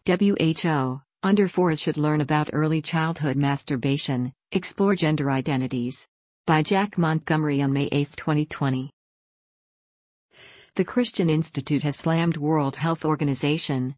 WHO, under 4s should learn about early childhood masturbation, explore gender identities. By Jack Montgomery on May 8, 2020. The Christian Institute has slammed World Health Organization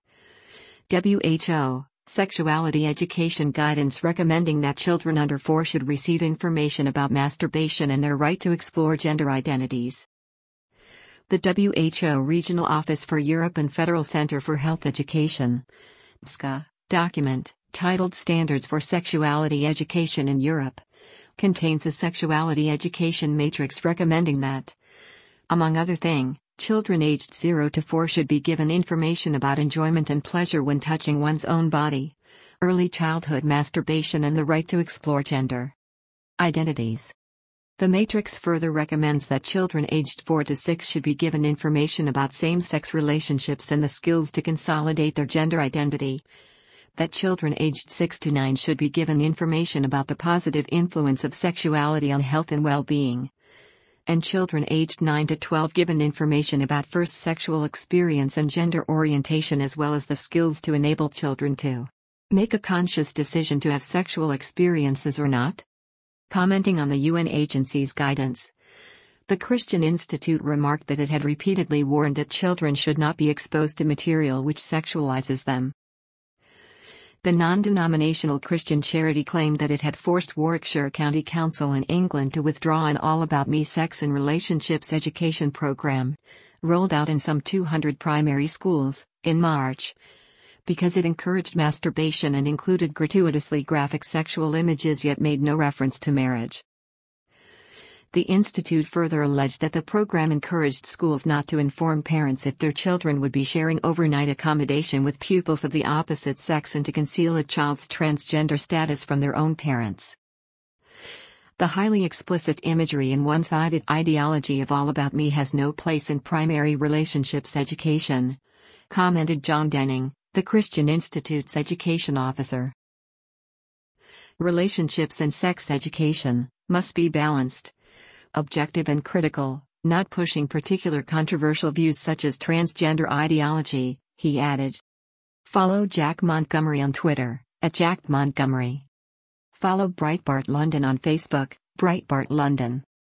(WHO) sexuality education guidance recommending that children under 4 should receive information about masturbation and their right to explore gender identities. The WHO Regional Office for Europe and Federal Center for Health Education (SCA) document, titled Standards for Sexuality Education in Europe, contains a sexuality education matrix recommending that, among other things, children aged 0 to 4 should be given information about enjoyment and pleasure when touching one's own body, early childhood masturbation and the right to explore gender identities. The matrix further recommends that children aged 4 to 6 should be given information about same-sex relationships and the skills to consolidate their gender identity, that children aged 6 to 9 should be given information about the positive influence of sexuality on health and well-being, and children aged 9 to 12 given information about first sexual experience and gender orientation as well as the skills to enable children to make a conscious decision to have sexual experiences or not. Commenting on the UN agency's guidance, the Christian Institute remarked that it had repeatedly warned that children should not be exposed to material which sexualizes them. The non-denominational Christian charity claimed that it had forced Warwickshire County Council in England to withdraw an All About Me sex and relationships education program, rolled out in some 200 primary schools, in March, because it encouraged masturbation and included gratuitously graphic sexual images yet made no reference to marriage. The Institute further alleged that the program encouraged schools not to inform parents if their children would be sharing overnight accommodation with pupils of the opposite sex and to conceal a child's transgender status from their own parents. The highly explicit imagery and one-sided ideology of All About Me has no place in primary relationships education, commented John Denning, the Christian Institute's education officer. Relationships and sex education must be balanced, objective and critical, not pushing particular controversial views such as transgender ideology, he added. Follow Jack Montgomery on Twitter, @JackMontgomery. Follow Breitbart London on Facebook, Breitbart London.